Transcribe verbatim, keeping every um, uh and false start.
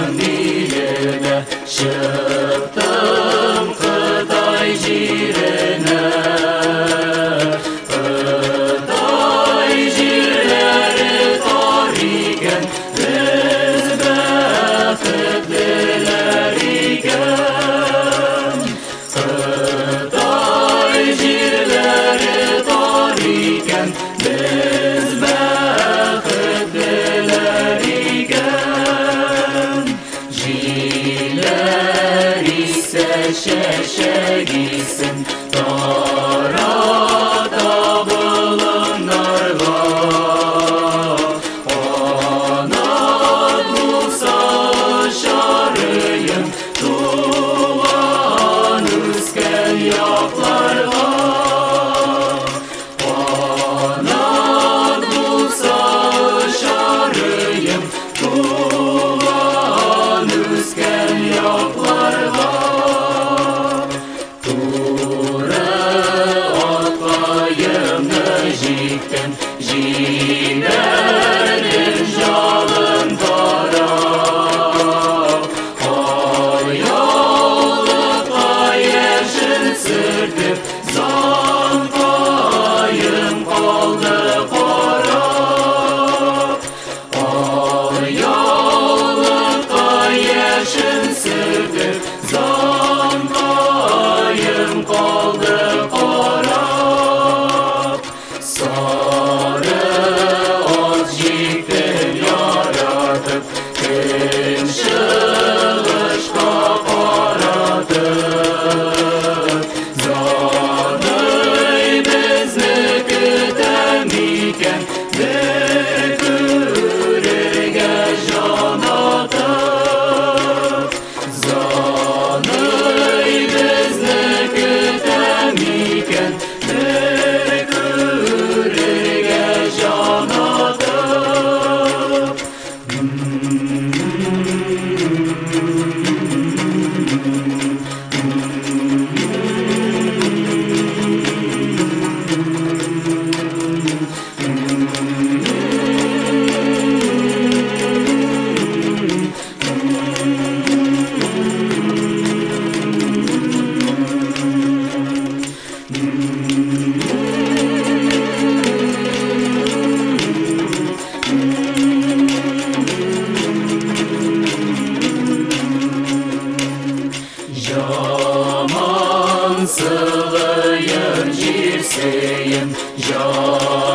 миліне, шықтым Қытай жеріне. Қытай жерлері тар екен, біз бақыттылар екен. Қытай жерлері тар екен, біз бақыттылар екен. Желер исе шешек исін тарата бұлыңдарға. Қанат болса шарыйым туған өскен яқларға. Қанат болса шарыйым туған өскен яқларға. Туры атқайымды жиктім, желердің жалын тарап. Аялып қайышын сүртіп, заң қайым қалды қарап. Аялып қайышын сүртіп, заң қайым қалды қарап. Сары ат жектім яратып, күн шығышқа қаратып. Заный бізні күтем екен, бір көрерге жанатып. Заный бізні күтем екен, бір көрерге жанатып. Жаман сылыйым жерсейім,